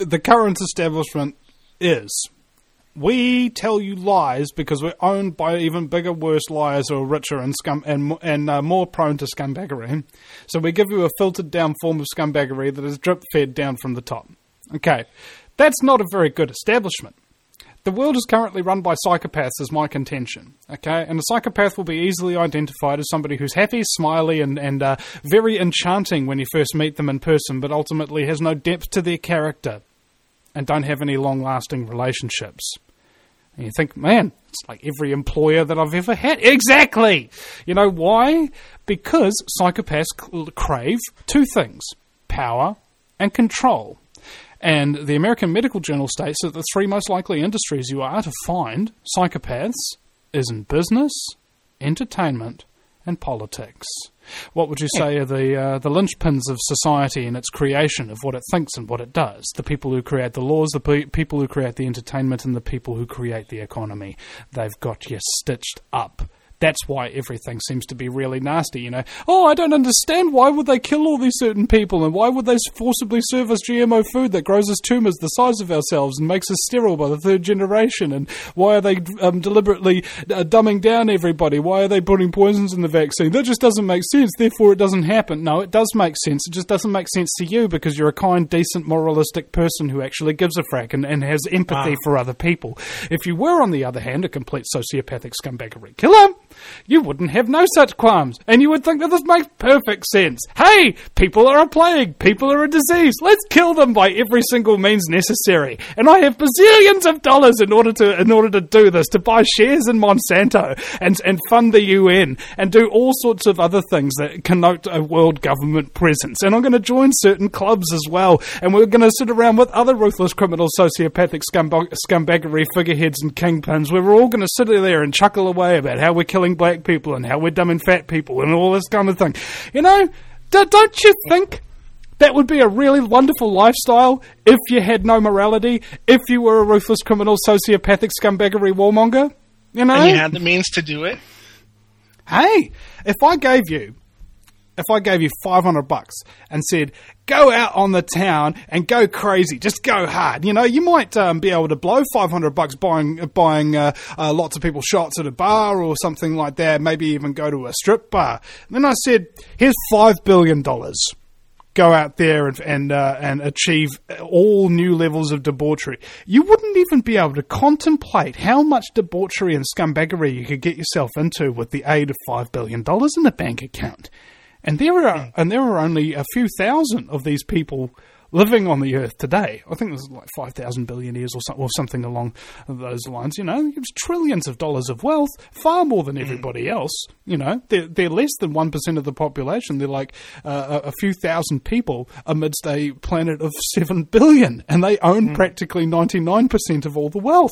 the current establishment is, we tell you lies because we're owned by even bigger, worse liars who are richer and more prone to scumbaggery. So we give you a filtered down form of scumbaggery that is drip fed down from the top. Okay, that's not a very good establishment. The world is currently run by psychopaths, is my contention. Okay, and a psychopath will be easily identified as somebody who's happy, smiley, and very enchanting when you first meet them in person, but ultimately has no depth to their character and don't have any long-lasting relationships. And you think, man, it's like every employer that I've ever had. Exactly! You know why? Because psychopaths crave two things: power and control. And the American Medical Journal states that the three most likely industries you are to find psychopaths is in business, entertainment, and politics. What would you say are the linchpins of society and its creation of what it thinks and what it does? The people who create the laws, the people who create the entertainment, and the people who create the economy. They've got you stitched up. That's why everything seems to be really nasty, you know. Oh, I don't understand. Why would they kill all these certain people? And why would they forcibly serve us GMO food that grows us tumours the size of ourselves and makes us sterile by the third generation? And why are they deliberately dumbing down everybody? Why are they putting poisons in the vaccine? That just doesn't make sense. Therefore, it doesn't happen. No, it does make sense. It just doesn't make sense to you because you're a kind, decent, moralistic person who actually gives a frack and has empathy for other people. If you were, on the other hand, a complete sociopathic scumbaggery killer, you wouldn't have no such qualms, and you would think that this makes perfect sense. Hey, people are a plague, people are a disease, let's kill them by every single means necessary. And I have bazillions of dollars in order to do this, to buy shares in Monsanto, and fund the UN, and do all sorts of other things that connote a world government presence. And I'm going to join certain clubs as well, and we're going to sit around with other ruthless criminal sociopathic scumbaggery figureheads and kingpins, where we're all going to sit there and chuckle away about how we're killing black people and how we're dumbing fat people and all this kind of thing. You know, don't you think that would be a really wonderful lifestyle if you had no morality, if you were a ruthless criminal, sociopathic, scumbaggery warmonger? You know? And you had the means to do it? Hey, if I gave you $500 and said, go out on the town and go crazy, just go hard. You know, you might be able to blow $500 buying lots of people shots at a bar or something like that, maybe even go to a strip bar. And then I said, here's $5 billion. Go out there and achieve all new levels of debauchery. You wouldn't even be able to contemplate how much debauchery and scumbaggery you could get yourself into with the aid of $5 billion in the bank account. And there are only a few thousand of these people living on the earth today. I think there's like 5,000 billionaires or something along those lines. You know, it's trillions of dollars of wealth, far more than everybody else. You know, they're less than 1% of the population. They're like a few thousand people amidst a planet of 7 billion, and they own practically 99% of all the wealth.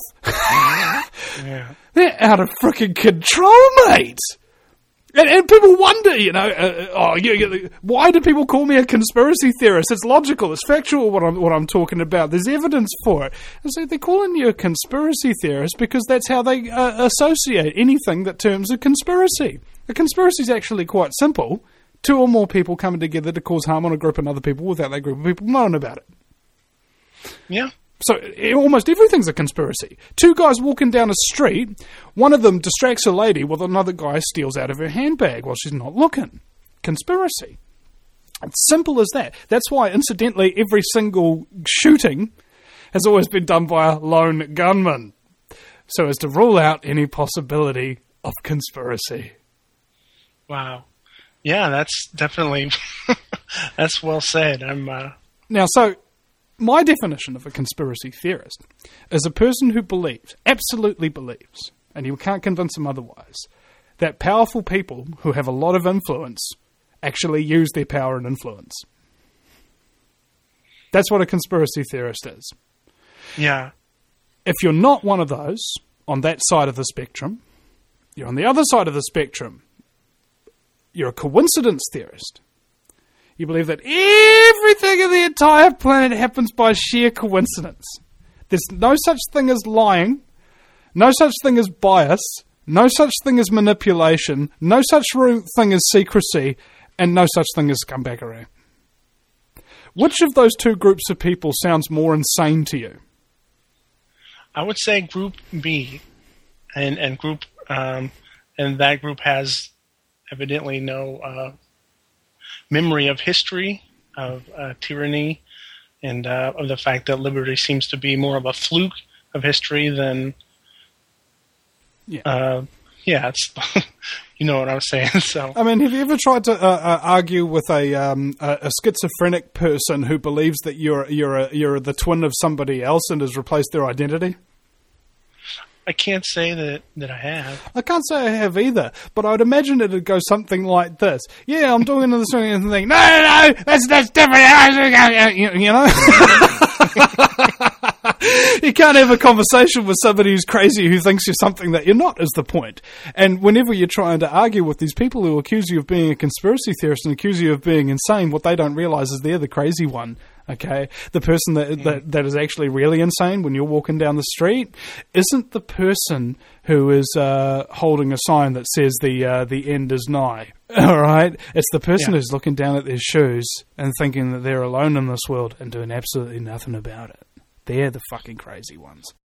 Yeah. They're out of freaking control, mate. And people wonder, you know, why do people call me a conspiracy theorist? It's logical, it's factual what I'm talking about. There's evidence for it. And so they're calling you a conspiracy theorist because that's how they associate anything that terms a conspiracy. A conspiracy is actually quite simple. Two or more people coming together to cause harm on a group of other people without that group of people knowing about it. Yeah. So almost everything's a conspiracy. Two guys walking down a street, one of them distracts a lady while another guy steals out of her handbag while she's not looking. Conspiracy. It's simple as that. That's why, incidentally, every single shooting has always been done by a lone gunman, so as to rule out any possibility of conspiracy. Wow. Yeah, that's definitely... that's well said. Now, so... my definition of a conspiracy theorist is a person who believes, absolutely believes, and you can't convince them otherwise, that powerful people who have a lot of influence actually use their power and influence. That's what a conspiracy theorist is. Yeah. If you're not one of those, on that side of the spectrum, you're on the other side of the spectrum, you're a coincidence theorist. You believe that everything in the entire planet happens by sheer coincidence. There's no such thing as lying, no such thing as bias, no such thing as manipulation, no such thing as secrecy, and no such thing as scumbaggery. Which of those two groups of people sounds more insane to you? I would say Group B, and that group has evidently no memory of history, of tyranny, and of the fact that liberty seems to be more of a fluke of history than. Yeah, it's you know what I'm saying. So I mean, have you ever tried to argue with a schizophrenic person who believes that you're the twin of somebody else and has replaced their identity? I can't say that I have. I can't say I have either, but I'd imagine it'd go something like this. Yeah, I'm doing this and thing. No, that's different. You know? You can't have a conversation with somebody who's crazy who thinks you're something that you're not, is the point. And whenever you're trying to argue with these people who accuse you of being a conspiracy theorist and accuse you of being insane, what they don't realize is they're the crazy one. Okay, the person that is actually really insane when you're walking down the street isn't the person who is holding a sign that says the end is nigh. All right, it's the person who's looking down at their shoes and thinking that they're alone in this world and doing absolutely nothing about it. They're the fucking crazy ones.